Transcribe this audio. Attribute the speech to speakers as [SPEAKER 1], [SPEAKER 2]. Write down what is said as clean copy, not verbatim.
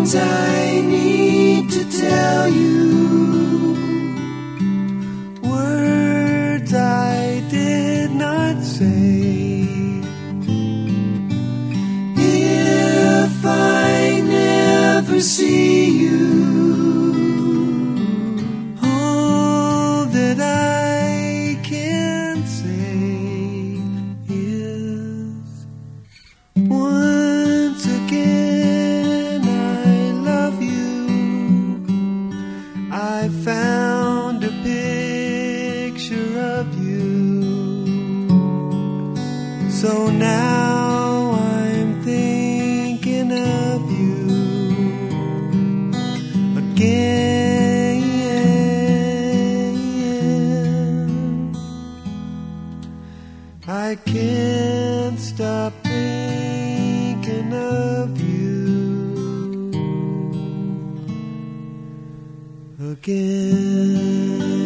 [SPEAKER 1] things I need to tell you, words I did not say. If I never see you, all that I can say is, once again I love you. I found a picture of you, so now I'm thinking of you again. I can't stop thinking of you again.